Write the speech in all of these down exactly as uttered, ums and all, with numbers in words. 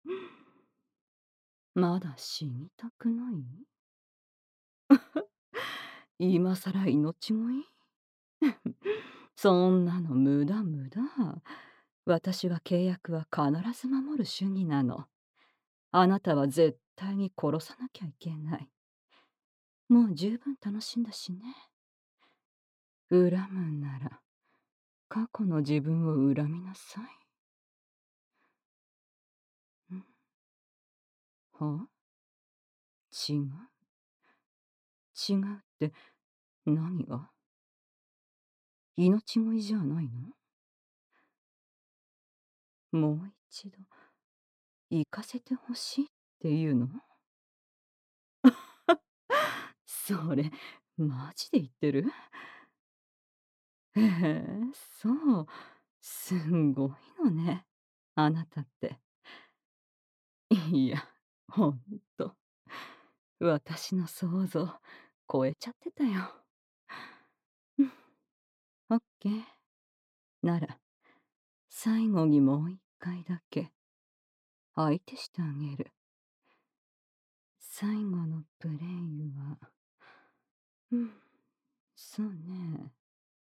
まだ死にたくない？今さら命乞い？そんなの無駄無駄。私は契約は必ず守る主義なの。あなたは絶対に殺さなきゃいけない。もう十分楽しんだしね。恨むんなら、過去の自分を恨みなさい。んは違う。違うって何が？命乞いじゃないの？もう一度、行かせてほしいっていうの？それ、マジで言ってる？へえ、そう。すんごいのね、あなたって。いや、ほんと、私の想像超えちゃってたよ。うん、オッケー。なら、最後にもう一回だけ、相手してあげる。最後のプレイは、うん、そうね。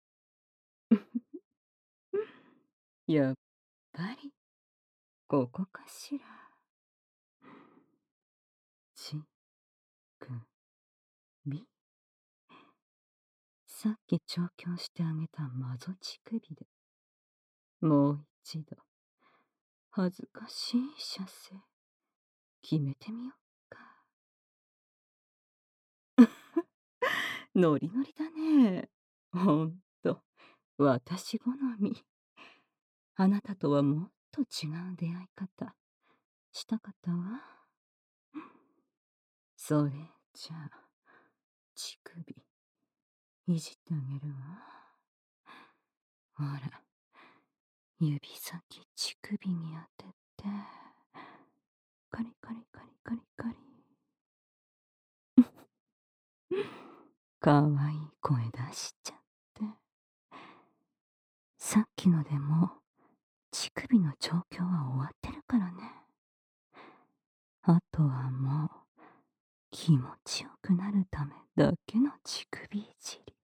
やっぱり、ここかしら。ち、く、び。さっき調教してあげたマゾ乳首で、もう一度、恥ずかしい射精、決めてみよっか。ノリノリだね。ほんと、私好み。あなたとはもっと違う出会い方、したかったわ。それじゃあ、乳首、いじってあげるわ。ほら、指先乳首に当てて、カリカリカリカリカリ。かわいい声出しちゃって。さっきのでも、乳首の調教は終わってるからね。あとはもう、気持ちよくなるためだけの乳首いじり。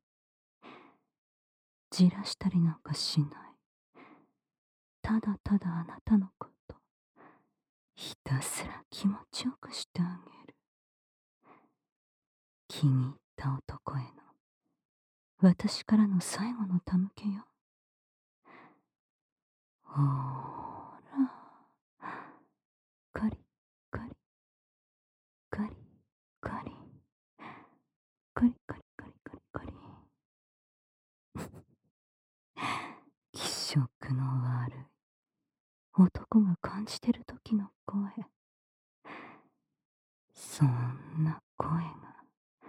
じらしたりなんかしない。ただただあなたのこと、ひたすら気持ちよくしてあげる。気に入った男への、私からの最後の手向けよ。ほーら、カリカリカリカリカリカリカリカリカリ。気色の悪い男が感じてる時の声。そんな声が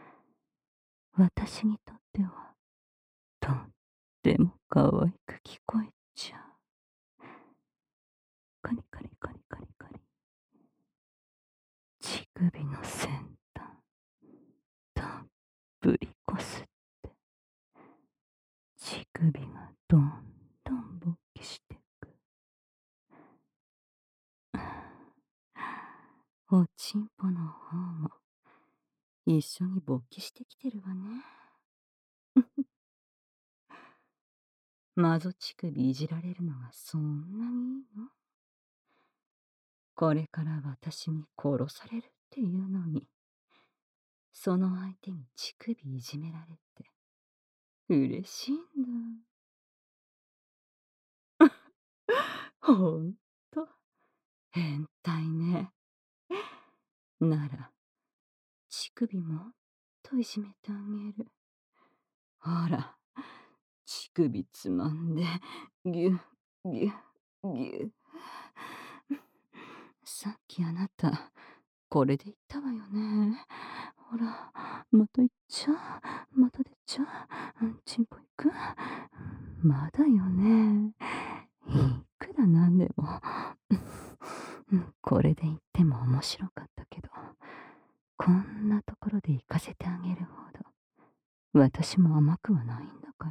私にとってはとっても可愛く聞こえちゃう。カリカリカリカリカリ。乳首の先端たっぷりこすって、乳首がどんどん勃起してく。おちんぽの方も一緒に勃起してきてるわね。マゾ乳首いじられるのがそんなにいいの？これから私に殺されるっていうのに、その相手に乳首いじめられて、嬉しいんだ。ほんと、変態ね。なら、乳首もっといじめてあげる。ほら、乳首つまんで、ぎゅ、ぎゅ、ぎゅ。さっきあなた、これで言ったわよね。ほら、また行っちゃう。また出ちゃう。うん、チンポ行く？まだよね。いくらなんでも。うん、これで言っても面白かったけど、こんなところで行かせてあげるほど、私も甘くはないんだから。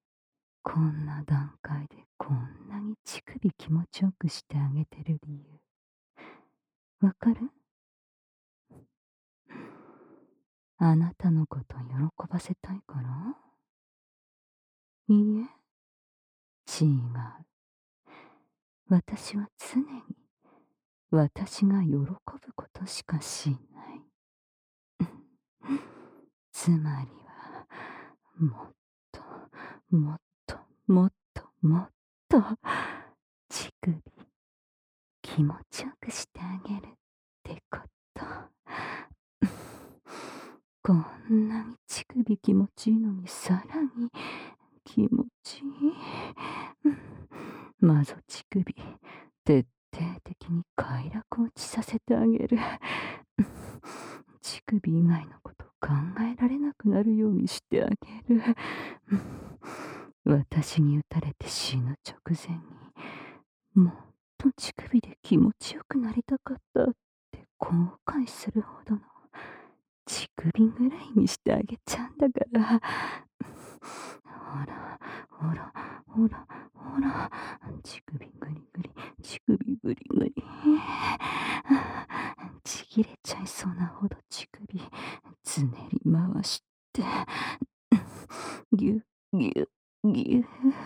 こんな段階でこんなに乳首気持ちよくしてあげてる理由。 わかる？あなたのこと喜ばせたいから？いいえ、違う。私は常に私が喜ぶことしかしない。つまりは、もっと、もっと、もっと、もっと、乳首、気持ちよくしてあげるってこと。こんなに乳首気持ちいいのにさらに気持ちいい。まず乳首、徹底的に快楽落ちさせてあげる。乳首以外のこと考えられなくなるようにしてあげる。私に打たれて死ぬ直前に、もっと乳首で気持ちよくなりたかったって後悔するほどの乳首ぐらいにしてあげちゃうんだから。ほら、ほら、ほら、ほら、乳首ぐりぐり、乳首ぐりぐり。ちぎれちゃいそうなほど乳首、つねり回して、ぎゅぎゅぎゅ。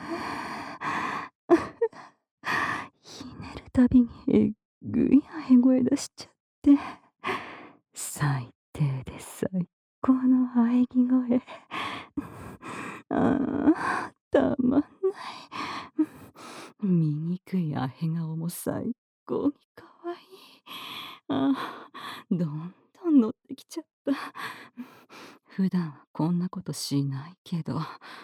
ひねるたびにえっぐい喘ぎ声出しちゃって、最低で最高の喘ぎ声。ああ、たまんない。醜いアヘ顔も最高に可愛い。ああ、どんどん乗ってきちゃった。普段はこんなことしないけど、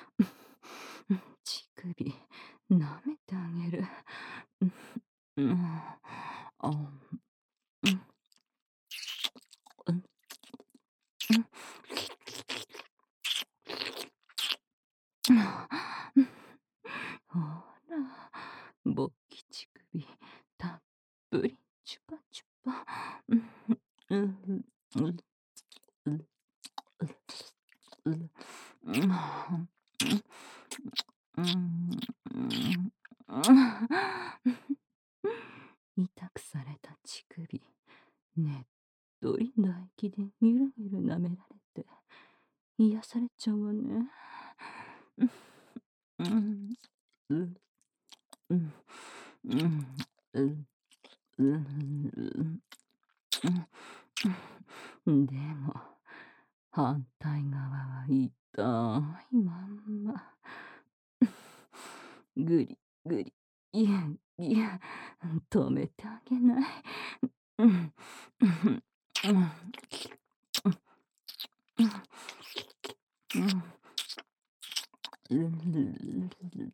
乳首舐めてあげる。うん、あ、うん、うん、うん、ほら、勃起乳首、たっぷりチュパチュパ。うん、うん、うん、うん、うん、うん、うん、痛くされた乳首、ねっとり唾液でみるみる舐められて、癒されちゃうわね。うん、うん、うん、うん、うん、うん、うん。でも、反対側は痛いまんま。ぐりぐり、ぎゅぎゅ、止めてあげない。うん、うん、うん、うん、うん、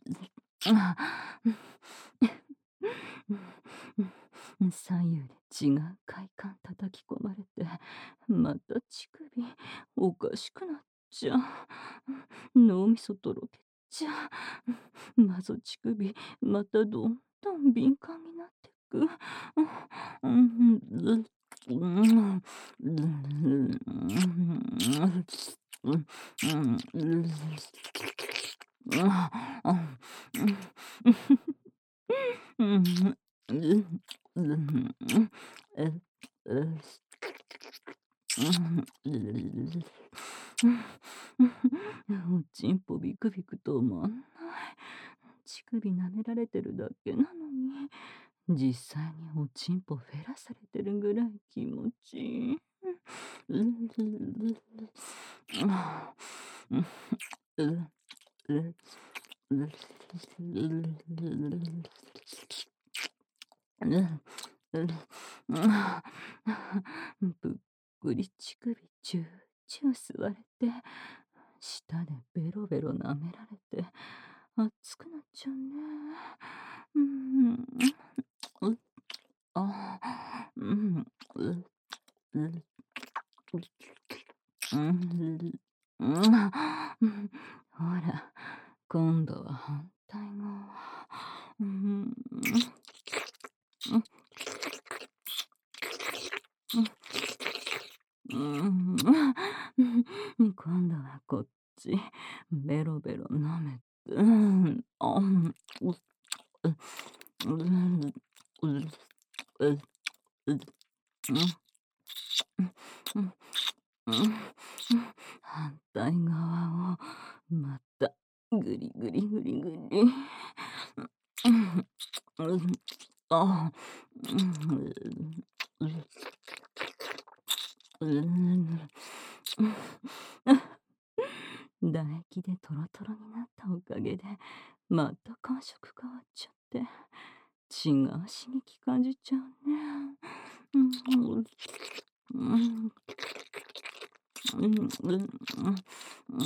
左右で違う快感叩き込まれて、また乳首おかしくなっちゃう。脳みそとろけちゃう。まず乳首、またどんどん敏感になってく。うん、うん、うん、うん、うん、うん、うん、うん、うん、え、え、うん、おちんぽビクビク止まんない。乳首舐められてるだけなのに、実際におちんぽフェラされてるぐらい気持ちいい。うん、うん、うん、うん、ぷっくり乳首チューチュー吸われて、舌でベロベロ舐められて、熱くなっちゃうね。うん、う、あ、うん、う、う、うん、うん、ほら、今度は反対側。うん、うん、うん、今度はこっち、ベロベロ舐めて、うん、あん、う、う、うん、う、う、う、 うん、うん、反対側をまたぐりぐりぐりぐり。うん、うん、あ、うん、うん、うん、唾液でトロトロになったおかげで、また感触変わっちゃって、違う刺激感じちゃうね。うん、うん、うん、うん、うん、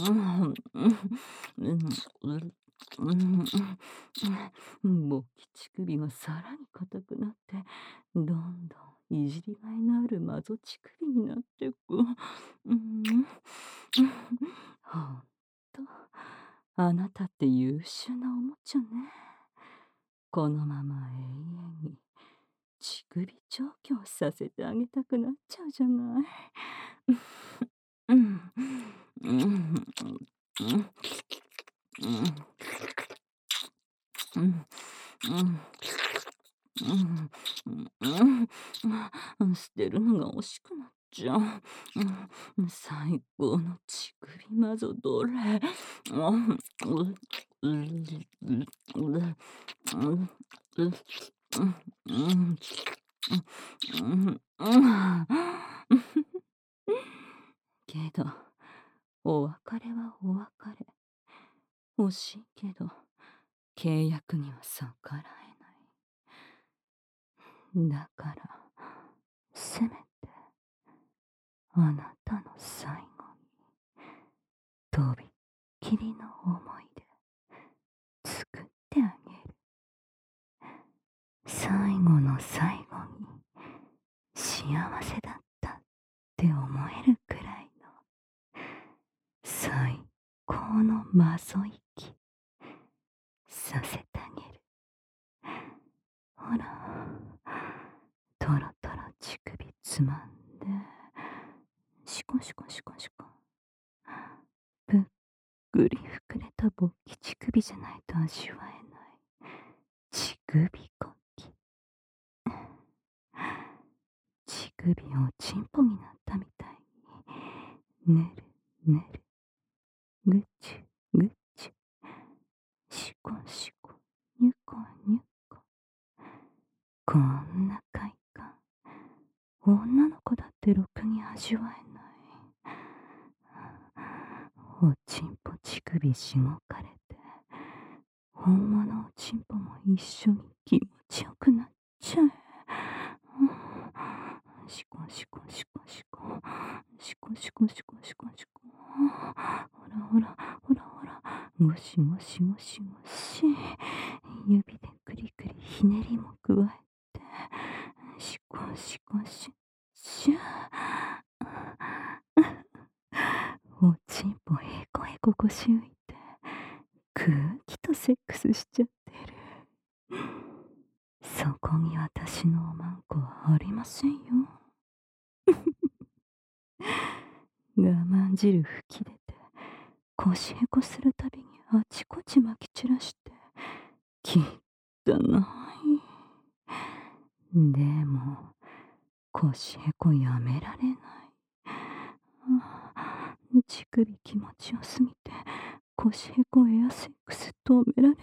うん、うん、うん、うん、うん、勃起乳首がさらに硬くなって、どんどんいじりがいのあるマゾ乳首になってく。うん、ほんと、あなたって優秀なおもちゃね。このまま永遠に乳首調教させてあげたくなっちゃうじゃない。うん。うん。うん。うん。うん。うん。うん。うん。うん。うん、捨てるのが惜しくなっちゃう。うん、最高の乳首マゾどれ？うん、う、う、う、う、う、うん、う、うん、うん、うん、うん。けど、お別れはお別れ。惜しいけど、契約には逆らえない。だから、せめて、あなたの最後に、とびっきりの思い出、作ってあげる。最後の最後に、幸せだったって思えるくらいの、最高のマゾ息、させてあげる。ほら、トロトロ乳首つまんで、シコシコシコシコ。ぷっくり膨れた勃起乳首じゃないと味わえない。乳首コキ。乳首をチンポになったみたいに、ねるねる。ぐちゅぐちゅ。シコシコ。ニュコニュコ。こんな快感、女の子だってろくに味わえない。おちんぽ乳首しごかれて、本物おちんぽも一緒に気持ちよくなっちゃえ。シコシコシコシコ。シコシコシコシコシコ。ほらほら、ほらほら。ゴシゴシゴシゴシ。指でクリクリひねりも加えて、シコシコシシュおちんぽへこへこ腰浮いて、空気とセックスしちゃってる。そこに私のおまんこはありませんよ。我慢汁吹き出て、腰へこするたびにあちこちまき散らして、きったない。でも、腰へこやめられない。あ、乳首気持ちよすぎて、腰へこエアセックス止められない。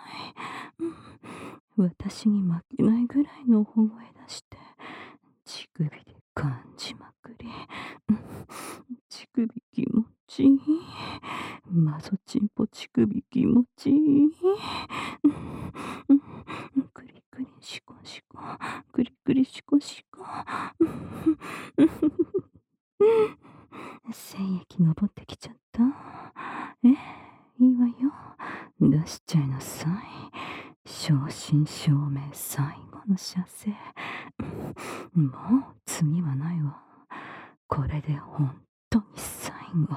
うん、私に負けないぐらいの大声出して、乳首で感じまくり。うん、乳首気持ちいい。マゾチンポ乳首気持ちいい。うん、クリクリシコシコ。クリクリシコシコ。精液登ってきちゃった。え、いいわよ。出しちゃいなさい。正真正銘最後の射精。もう次はないわ。これで本当に最後。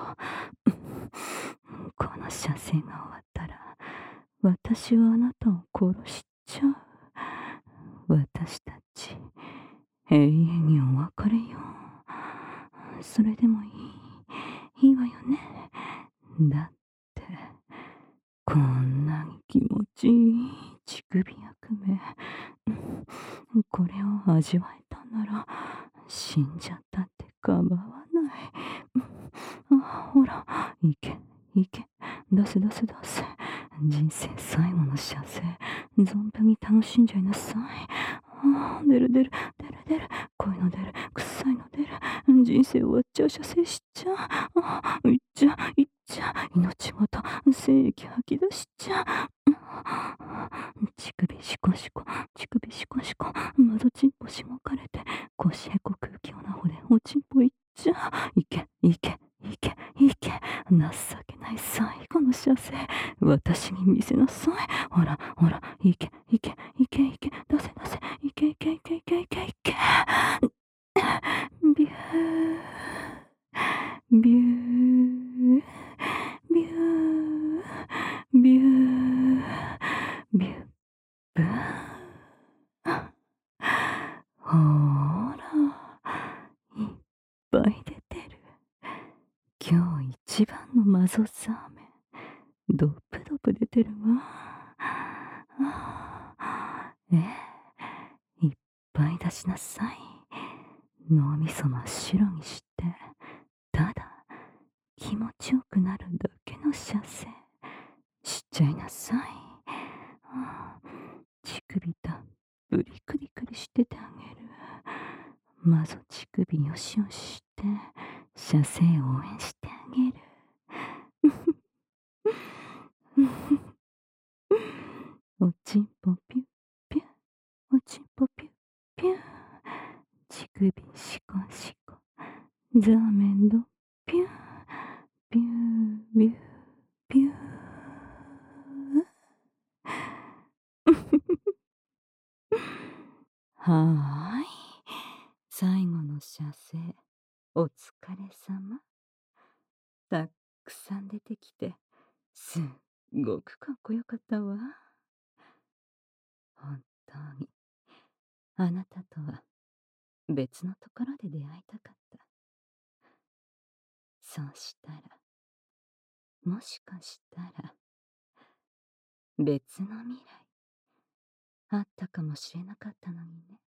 この射精が終わったら、私はあなたを殺しちゃう。私たち、永遠にお別れよ。それでもいい。いいわよね。だって、こんなに気持ちいい乳首役目。これを味わえたんなら、 死んじゃったって構わない。うん、あ、ほら、行け、行け、出せ出せ出せ。人生最後の射精、存分に楽しんじゃいなさい。ああ、出る出る、出る出る、濃いの出る、臭いの出る。人生終わっちゃう、射精しちゃう。ああ、いっちゃ、いっちゃ、命ごと精液吐き出しちゃう。乳首シコシコ、乳首シコシコ、まぞチンポしごかれて、腰へこ空気をなほで、おちんぽいっちゃう。いけ、いけ、いけ、いけ。情けない最後の射精、私に見せなさい。ほら、ほら、いけ、いけ、いけ、いけ、出せ出せ、いけいけいけいけいけいけ。ビュー、ビュー、ビュー、ビュー、ビュー、ブー。ほーら、いっぱい出てる。今日一番のマゾザーメン、ドプドプ出てるわ。え、いっぱい出しなさい。脳みそ真っ白にして、ただ気持ちよくなるだけの射精しちゃいなさい。乳首たっぷりクリクリしててあげる。まず乳首よしよしして、射精応援してあげる。おちんぽピュッピュッ、おちんぽピュッピュッ、乳首シコシコ、ザーメンドピュッ、ピュービューピュー。はーい、最後の射精、お疲れ様。たっくさん出てきて、すっごくかっこよかったわ。本当に、あなたとは別のところで出会いたかった。そうしたら、もしかしたら、別の未来、あったかもしれなかったのにね。